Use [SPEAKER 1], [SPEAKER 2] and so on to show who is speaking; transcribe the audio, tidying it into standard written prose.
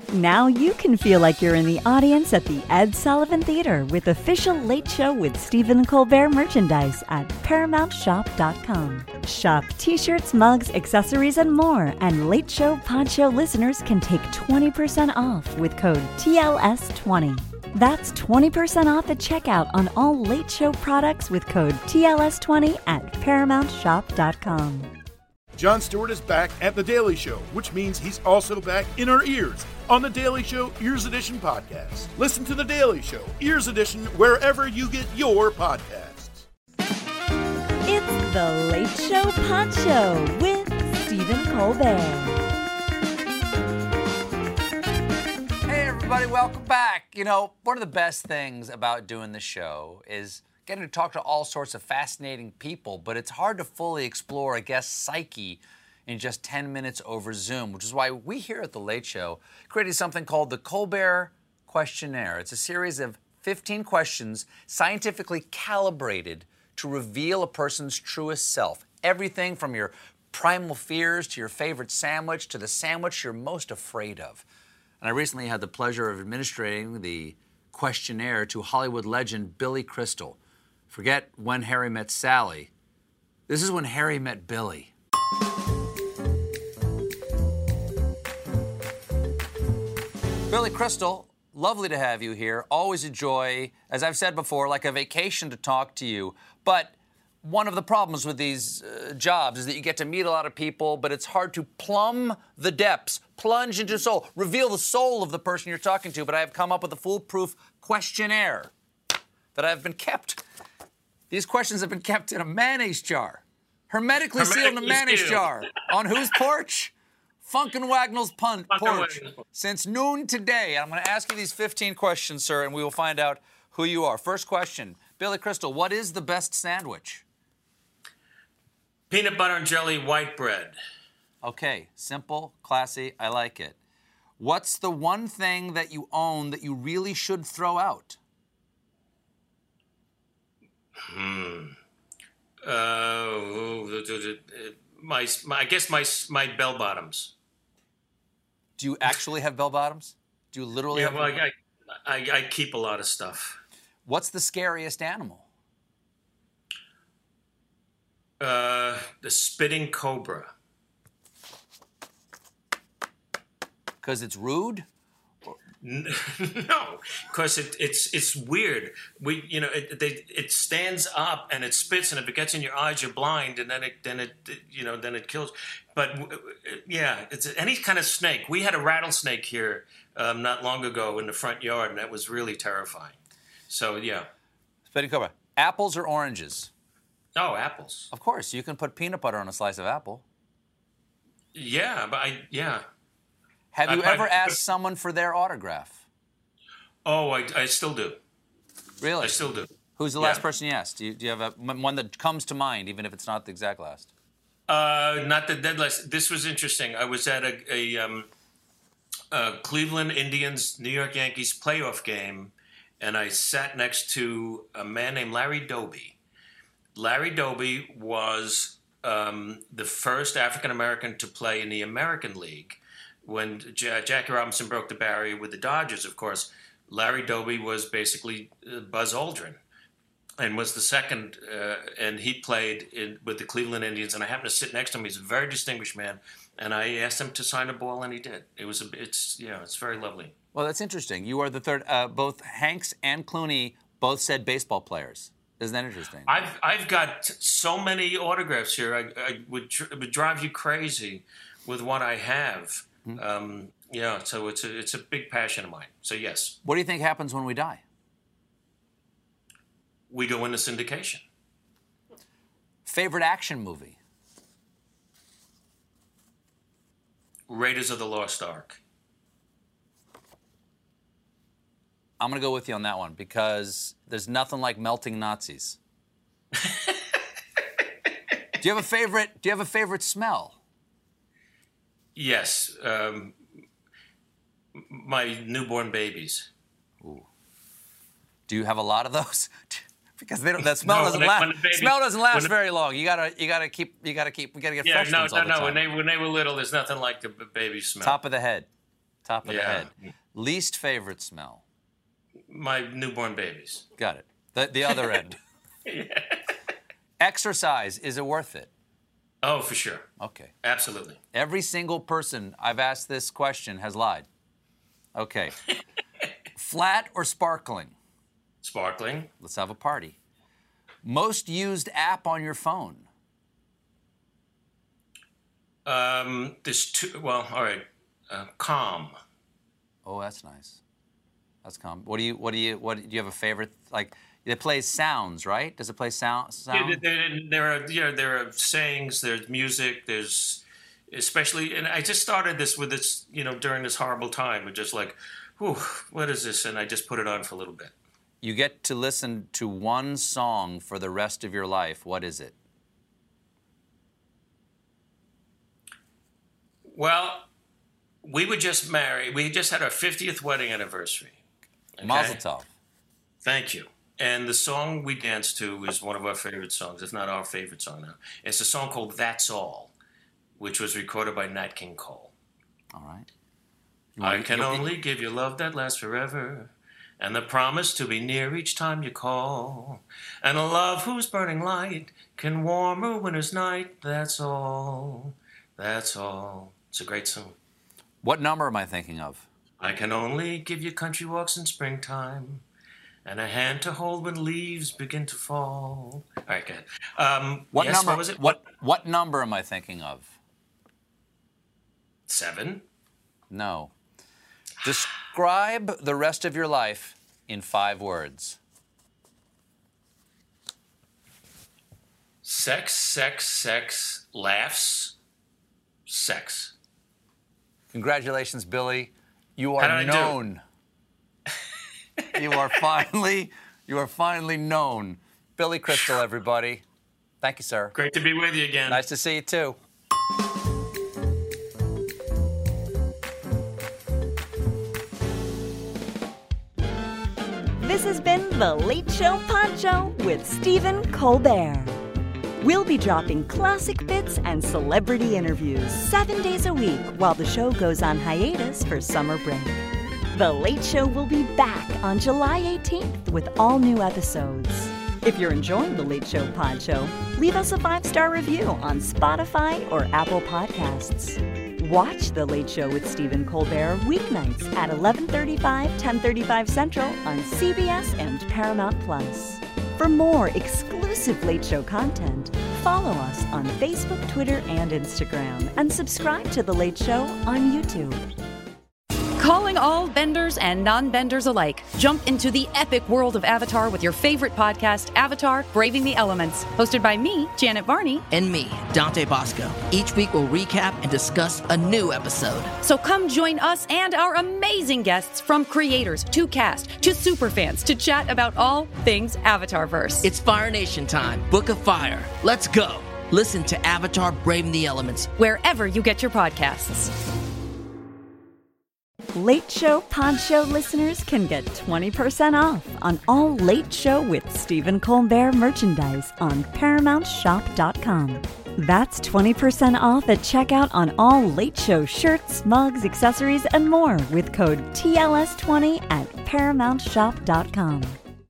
[SPEAKER 1] Now you can feel like you're in the audience at the Ed Sullivan Theater with official Late Show with Stephen Colbert merchandise at ParamountShop.com. Shop t-shirts, mugs, accessories, and more. And Late Show Pod Show listeners can take 20% off with code TLS20. That's 20% off at checkout on all Late Show products with code TLS20 at ParamountShop.com.
[SPEAKER 2] Jon Stewart is back at The Daily Show, which means he's also back in our ears on The Daily Show Ears Edition podcast. Listen to The Daily Show Ears Edition wherever you get your podcasts.
[SPEAKER 1] It's The Late Show Pod Show with Stephen Colbert.
[SPEAKER 3] Hey, everybody, welcome back. You know, one of the best things about doing the show is getting to talk to all sorts of fascinating people, but it's hard to fully explore a guest's psyche in just 10 minutes over Zoom, which is why we here at The Late Show created something called the Colbert Questionnaire. It's a series of 15 questions scientifically calibrated to reveal a person's truest self. Everything from your primal fears to your favorite sandwich to the sandwich you're most afraid of. And I recently had the pleasure of administering the questionnaire to Hollywood legend Billy Crystal. Forget When Harry Met Sally. This is When Harry Met Billy. Billy Crystal, lovely to have you here. Always a joy, as I've said before, like a vacation to talk to you. But one of the problems with these jobs is that you get to meet a lot of people, but it's hard to plumb the depths, plunge into soul, reveal the soul of the person you're talking to. But I have come up with a foolproof questionnaire that I've been kept. These questions have been kept in a mayonnaise jar, hermetically sealed in a mayonnaise jar. On whose porch? Funkin' Wagnall's porch. Since noon today. I'm going to ask you these 15 questions, sir, and we will find out who you are. First question, Billy Crystal, what is the best sandwich?
[SPEAKER 4] Peanut butter and jelly white bread.
[SPEAKER 3] Okay, simple, classy, I like it. What's the one thing that you own that you really should throw out?
[SPEAKER 4] I guess my bell bottoms.
[SPEAKER 3] Do you actually have bell bottoms? Do you literally have?
[SPEAKER 4] Well, I keep a lot of stuff.
[SPEAKER 3] What's the scariest animal?
[SPEAKER 4] The spitting cobra.
[SPEAKER 3] Because it's rude?
[SPEAKER 4] No, because it's weird. It stands up and it spits, and if it gets in your eyes, you're blind, and then it kills. But yeah, it's any kind of snake. We had a rattlesnake here not long ago in the front yard, and that was really terrifying. So yeah,
[SPEAKER 3] spitting cobra. Apples or oranges?
[SPEAKER 4] Oh, apples.
[SPEAKER 3] Of course, you can put peanut butter on a slice of apple.
[SPEAKER 4] Yeah, but
[SPEAKER 3] Have you ever asked someone for their autograph?
[SPEAKER 4] Oh, I still do.
[SPEAKER 3] Really?
[SPEAKER 4] I still do.
[SPEAKER 3] Who's the last person you asked? Do you have one that comes to mind, even if it's not the exact last?
[SPEAKER 4] Not the dead last. This was interesting. I was at a Cleveland Indians, New York Yankees playoff game, and I sat next to a man named Larry Doby. Larry Doby was the first African-American to play in the American League. When Jackie Robinson broke the barrier with the Dodgers, of course, Larry Doby was basically Buzz Aldrin and was the second, and he played with the Cleveland Indians, and I happened to sit next to him. He's a very distinguished man, and I asked him to sign a ball, and he did. It's very lovely.
[SPEAKER 3] Well, that's interesting. You are the third. Both Hanks and Clooney both said baseball players. Isn't that interesting?
[SPEAKER 4] I've got so many autographs here. I would drive you crazy with what I have. So it's a big passion of mine. So yes.
[SPEAKER 3] What do you think happens when we die?
[SPEAKER 4] We go into syndication.
[SPEAKER 3] Favorite action movie?
[SPEAKER 4] Raiders of the Lost Ark.
[SPEAKER 3] I'm going to go with you on that one because there's nothing like melting Nazis. Do you have a favorite smell?
[SPEAKER 4] Yes, my newborn babies.
[SPEAKER 3] Ooh. Do you have a lot of those? Because they don't. That smell doesn't last very long. We gotta get fresh ones all the time.
[SPEAKER 4] When they were little, there's nothing like the baby smell.
[SPEAKER 3] Top of the head. Top of the head. Least favorite smell?
[SPEAKER 4] My newborn babies.
[SPEAKER 3] Got it. The other end.
[SPEAKER 4] Yeah.
[SPEAKER 3] Exercise, is it worth it?
[SPEAKER 4] Oh, for sure.
[SPEAKER 3] Okay.
[SPEAKER 4] Absolutely.
[SPEAKER 3] Every single person I've asked this question has lied. Okay. Flat or sparkling?
[SPEAKER 4] Sparkling.
[SPEAKER 3] Let's have a party. Most used app on your phone?
[SPEAKER 4] There's two. Well, all right. Calm.
[SPEAKER 3] Oh, that's nice. That's calm. Do you have a favorite? Like, it plays sounds, right? Does it play sound?
[SPEAKER 4] There are sayings. There's music. There's especially, and I just started this with this, during this horrible time. We're just like, whew, what is this? And I just put it on for a little bit.
[SPEAKER 3] You get to listen to one song for the rest of your life. What is it?
[SPEAKER 4] Well, we were just married. We just had our 50th wedding anniversary. Okay?
[SPEAKER 3] Mazel tov.
[SPEAKER 4] Thank you. And the song we danced to is one of our favorite songs. It's not our favorite song now. It's a song called That's All, which was recorded by Nat King Cole.
[SPEAKER 3] All right.
[SPEAKER 4] I can only give you love that lasts forever, and the promise to be near each time you call, and a love whose burning light can warm a winter's night. That's all. That's all. It's a great song.
[SPEAKER 3] What number am I thinking of?
[SPEAKER 4] I can only give you country walks in springtime, and a hand to hold when leaves begin to fall. All right, good.
[SPEAKER 3] What
[SPEAKER 4] yes,
[SPEAKER 3] number
[SPEAKER 4] what was it?
[SPEAKER 3] What number am I thinking of?
[SPEAKER 4] 7?
[SPEAKER 3] No. Describe the rest of your life in 5 words.
[SPEAKER 4] Sex, sex, sex, laughs, sex.
[SPEAKER 3] Congratulations, Billy. You are
[SPEAKER 4] How did I
[SPEAKER 3] known. You are finally known. Billy Crystal, everybody. Thank you, sir.
[SPEAKER 4] Great to be with you again.
[SPEAKER 3] Nice to see you, too.
[SPEAKER 1] This has been The Late Show Pod Show with Stephen Colbert. We'll be dropping classic bits and celebrity interviews 7 days a week while the show goes on hiatus for summer break. The Late Show will be back on July 18th with all new episodes. If you're enjoying The Late Show Pod Show, leave us a 5-star review on Spotify or Apple Podcasts. Watch The Late Show with Stephen Colbert weeknights at 11:35, 10:35 Central on CBS and Paramount+. For more exclusive Late Show content, follow us on Facebook, Twitter, and Instagram, and subscribe to The Late Show on YouTube.
[SPEAKER 5] Calling all benders and non-benders alike. Jump into the epic world of Avatar with your favorite podcast, Avatar: Braving the Elements. Hosted by me, Janet Varney.
[SPEAKER 6] And me, Dante Bosco. Each week we'll recap and discuss a new episode.
[SPEAKER 5] So come join us and our amazing guests, from creators to cast to superfans, to chat about all things Avatarverse.
[SPEAKER 6] It's Fire Nation time. Book of Fire. Let's go. Listen to Avatar: Braving the Elements
[SPEAKER 5] wherever you get your podcasts.
[SPEAKER 1] Late Show Pod Show listeners can get 20% off on all Late Show with Stephen Colbert merchandise on ParamountShop.com. That's 20% off at checkout on all Late Show shirts, mugs, accessories, and more with code TLS20 at ParamountShop.com.